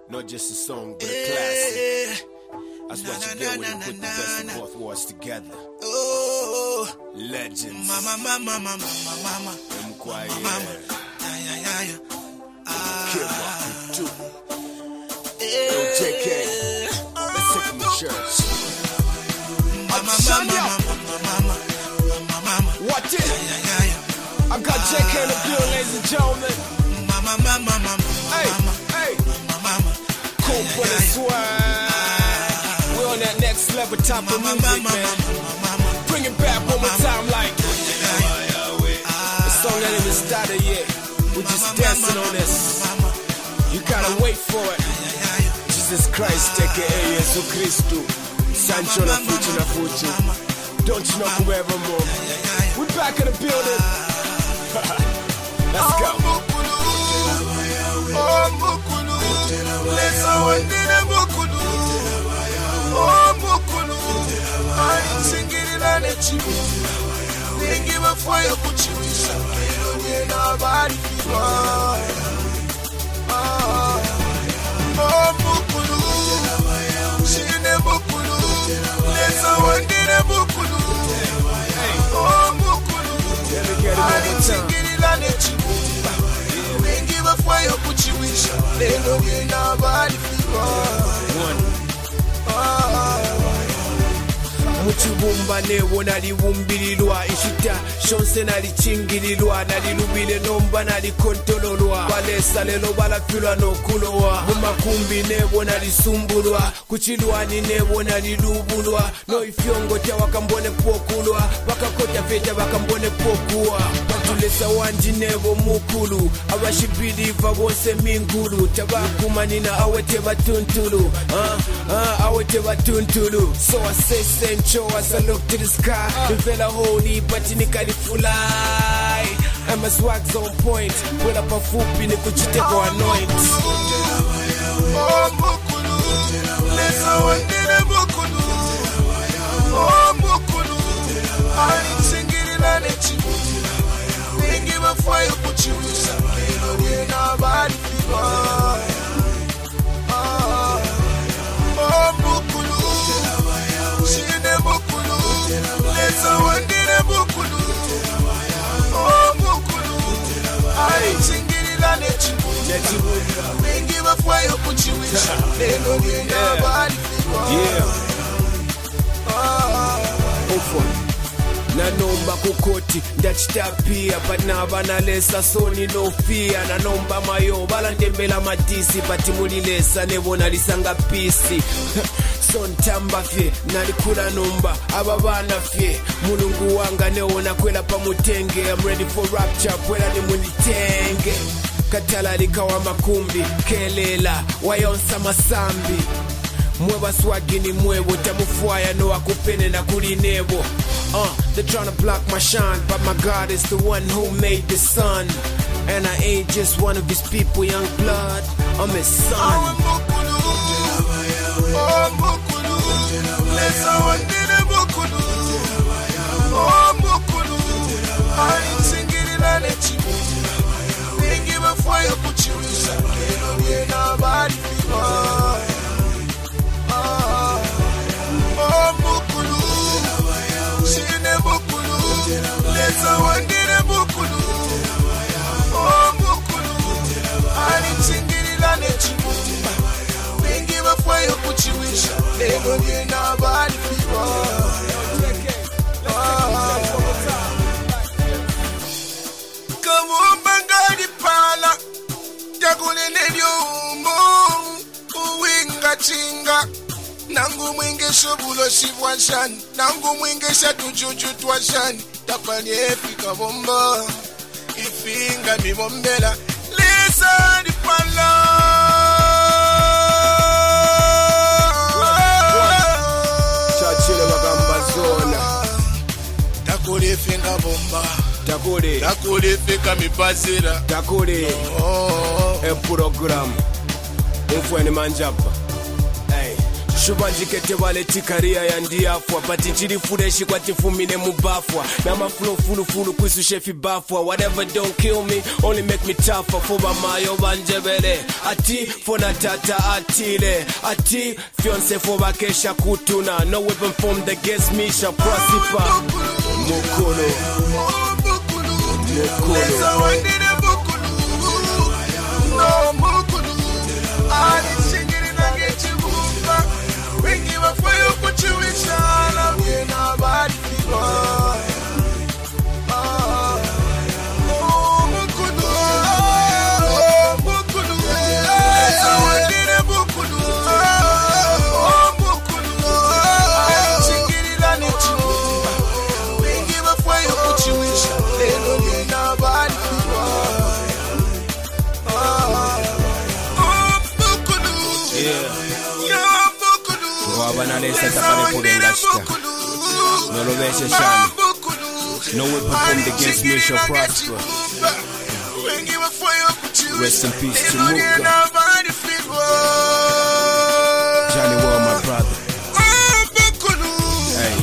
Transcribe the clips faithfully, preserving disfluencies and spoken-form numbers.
Not just a song, but a classic. That's what you get when you put the best of both worlds together. Oh, legends. Mama, mama, mama, mama, I'm quiet. mama. Yeah, yeah, yeah, yeah. Kid Rock, too. Yo, J K. Let's take him to church. Mama, mama, mama, mama, mama. What is? Yeah, yeah, yeah, yeah. I got J K in the building, ladies and gentlemen. Mama, mama, mama, Hey, hey. mama. Cool for the swag. We're on that next level type of music, man. Bring it back one more time, like. The song that even started yet. We're just dancing on this. You gotta wait for it. Jesus Christ, aka Jesus Christo. Sancho na fuchi na fuchi. Don't you know forevermore? We're back in the building. Let's go. Oh, Mukulu, let's go and get a Mukulu. Oh, Mukulu, I'm singing it on the cheap. They give a fire, put you in some way, nobody. Oh, Mukulu, she never Mukulu, let's go and get a Mukulu. Oh, Mukulu, I'm singing it on the cheap. Fire put you in shot. They know we nobody Muchibumba nebo naliwumbililwa ishita shonse nalichingirilwa nalilubile nomba nalikontololwa balesa lelo balafilwa nokulowa mumakumbi nebo nalisumbulwa kuchilwani nebo nalilubulwa no ifyongo tya wakambone pokulwa bakakota feta bakambone pokuwa batulesa wanji nebo mukulu abashibbiliva bose mingulu tabakumanina awete batuntulu uh, uh, awete batuntulu so I say same show as I look to the sky. The fella holy, but you can't fly. And my swag's on point. Pull up a foot, in the kuchite go anoint. Oh, Mukulu, let's go and get a Mukulu. Oh, Mukulu, I'm singing it on the cheap. They give a fire, put you in some way, nobody. Oh, Mukulu, she never Mukulu, let's go and get a Mukulu. Oh, Mukulu, I'm singing it on the cheap. They give a fire, put you in some they know we nobody. Yeah. Nanomba kukoti ndachitapia panava nalesa soni no fear nanomba mayo balandembela matisi pati mulilesa nebona lisanga pisi sontamba fye nalikula nomba ababana fye mulungu wanga neona kwela pamutenge I'm ready for rapture kwela ni munitenge katala likawa makumbi kelela wayonsa masambi mweba swagini mwebo tamufwaya no akupene na kulinebo. Uh, they're trying to block my shine, but my God is the one who made the sun. And I ain't just one of his people, young blood, I'm his son. Oh, Mukulu, oh, Mukulu, let's go and get a Mukulu. Oh, Mukulu, I'm singing it on the cheap. They give a fire, put you in some way, nobody. Oh, Mukulu, she never Mukulu, let's go and get a Mukulu. Oh, Mukulu, I'm singing it on the cheap. They give a fire, put you in shot. They don't get nobody. Come on, Bangadi Pala, Jagule Nedio, Uwinga Chinga. Nangu mwinge shobulo shivwashani Nangu mwinge shatujuju twashani Tapani efika bomba Ifinga mi bombela Lisa di pala Chachile magamba zona Takule finga bomba Takule Takule fika mi bazira Takule Oh E program Ufweni manjapa shubanjikete baleti kariya yandiafwa bati chiri fureshi kwa tifumine mubafwa na maflo fulu fulu kwisu shefi bafwa whatever don't kill me only make me tougher for mayo banjebele ati fona tata atile ati fiance for bakesha kutuna no weapon formed against me shall prosper mukolo mukolo no mukolo ali singiri na gechibumba wengi wafoyo kuchiwisha na wena badi fiba no weapon formed against me shall prosper. Rest in peace to Muka. Johnny Wall, my brother. Hey.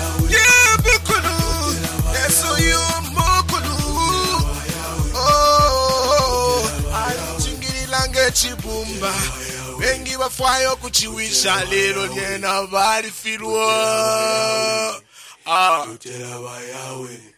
Chibumba wengi wafayo kuchiwisha lelo nyena bali filwa ah tela bayawe